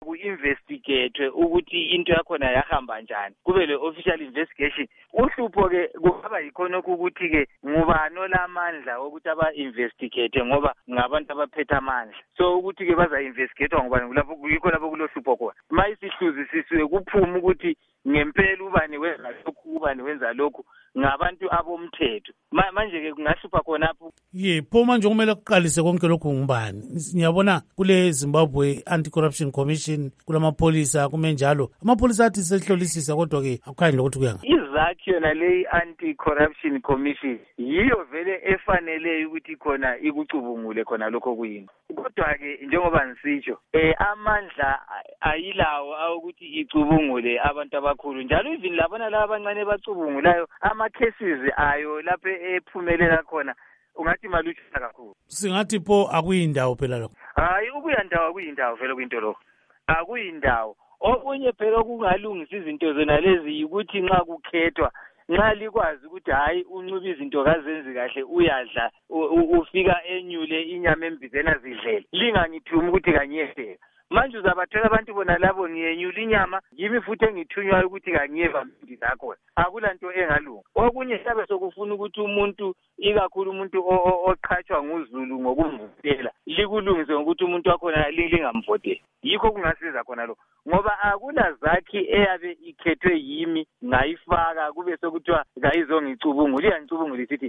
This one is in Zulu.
ku-investigatwe ukuthi into yakhona yahamba njani, kube le-official investigation. Uhlupho-ke kungaba yikhonokho ukuthi-ke ngubani olamandla wokuthi aba-investigate ngoba ngabantu abaphethe amandla. So ukuthi-ke baza-investigatwa ngubani, yikho lapho kulohlupho khona. Ma isihluzi sisuke kuphume ukuthi ngempela ubani wenza lokhu, ubani wenza lokhu, ngabantu abomthetho. Manje-ke kungahlupha khonapho. Pho manje kumele kuqalise konke lokhu ngubani? Ngiyabona kule Zimbabwe Anti-Corruption Commission, kulamapholisa, kume njalo. Amapholisa athi sehlolisisa kodwa-ke akukhanyi lokuthi kuyanga. Izakhi yona leyi Anti-Corruption Commission yiyo vele efanele ukuthi khona ikucubungule khona lokho kuyini. Kodwa-ke njengoba ngisitsho, amandla ayilawo awukuthi icubungule abantu abakhulu. Njalo even labona laba abancane bacubungulayo, ama-cases ayo lapho ephumelela khona, ungathi malutshisa kakhulu. Singathi pho akuyindawo phela lokho. Hayi, ukuyindawo akuyindawo vele kuyinto lokho. Akuyindawo. Okunye phela okungalungisa izinto zona lezi ukuthi nxa kukhethwa, nxa likwazi ukuthi hayi uncube izinto kazenzi kahle uyadla, ufika enyule inyama embizena zidlele. Lingangithumi ukuthi kanyefeka. Manje uzabathola abantu bona labo ngiyenyula inyama, yimi futhi engithunywayo ukuthi kanyeva mindi zakhona. Akulanto engalunga. Okunye hlabe sokufuna ukuthi umuntu, ikakhulu umuntu oqhatshwa nguZulu ngokumvotela, likulungise ngokuthi umuntu wakhona lingamvoteli. Yikho kungasiza khona lokho. Ngoba akulazakhi eyabe ikhethwe yimi ngayifaka kube sokuthiwa kayizongicubungula, iyangicubungula isithi